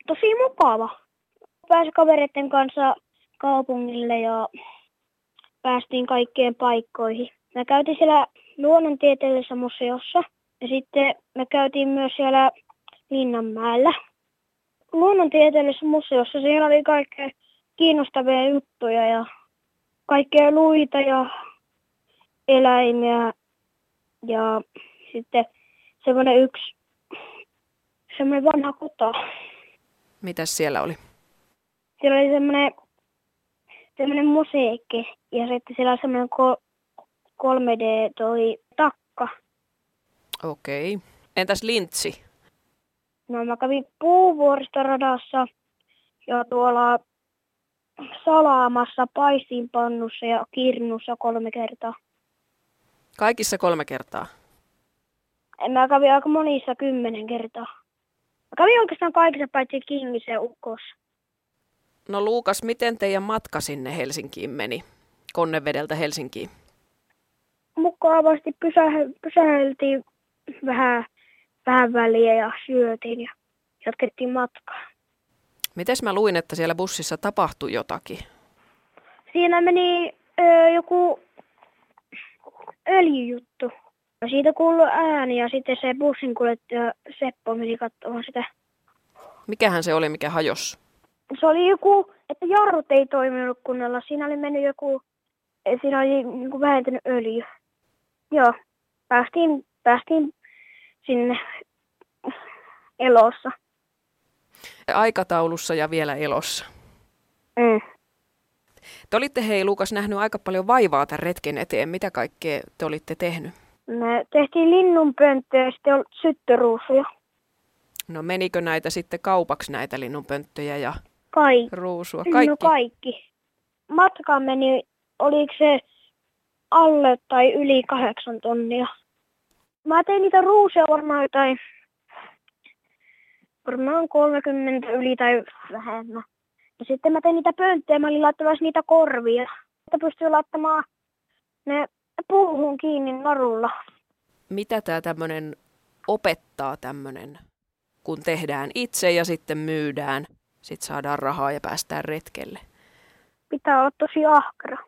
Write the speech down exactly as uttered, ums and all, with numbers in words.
tosi mukava. Pääsi kavereiden kanssa kaupungille ja päästiin kaikkien paikkoihin. Me käytiin siellä luonnontieteellisessä museossa ja sitten me käytiin myös siellä Linnanmäellä. Luonnontieteellisessä museossa siellä oli kaikkea kiinnostavia juttuja ja kaikkea luita ja eläimiä ja sitten semmoinen yksi semmoinen vanha kota. Mitäs siellä oli? Siellä oli semmoinen, semmoinen museekki ja sitten siellä oli semmoinen kolme D toi takka. Okei. Entäs Lintsi? No mä kävin Puuvuoristoradassa ja tuolla Salaamassa, paistinpannussa ja Kirnussa kolme kertaa. Kaikissa kolme kertaa? Mä kävin aika monissa kymmenen kertaa. Mä kävin oikeastaan kaikissa paitsi Kingissä ja Ukossa. No Luukas, miten teidän matka sinne Helsinkiin meni? Konnevedeltä Helsinkiin. Mukavasti pysäh- pysäheltiin vähän, vähän väliä ja syötiin ja jatkettiin matkaa. Mites mä luin, että siellä bussissa tapahtui jotakin? Siinä meni ö, joku öljyjuttu. Siitä kuului ääni ja sitten se bussinkuljettaja Seppo meni katsomaan sitä. Mikähän se oli, mikä hajosi? Se oli joku, että jarrut ei toiminut kunnolla. Siinä oli mennyt joku, siinä oli niin kuin vähentynyt öljy. Joo, päästiin, päästiin sinne elossa. Aikataulussa ja vielä elossa. Mm. Te olitte, hei Luukas, nähnyt aika paljon vaivaa tämän retken eteen. Mitä kaikkea te olitte tehnyt? Me tehtiin linnunpönttöjä ja sitten syttöruusuja. No menikö näitä sitten kaupaksi, näitä linnunpönttöjä ja Kaikki. ruusua? Kaikki? No kaikki. Matka meni, oliko se alle tai yli kahdeksan tonnia. Mä tein niitä ruusuja varmaan jotain, varmaan kolmekymmentä yli tai vähemmän. Ja sitten mä tein niitä pönttöjä, mä olin laittamassa niitä korvia. Että pystyy laittamaan ne puuhun kiinni narulla. Mitä tämä tämmöinen opettaa tämmöinen, kun tehdään itse ja sitten myydään, sitten saadaan rahaa ja päästään retkelle? Pitää olla tosi ahkera.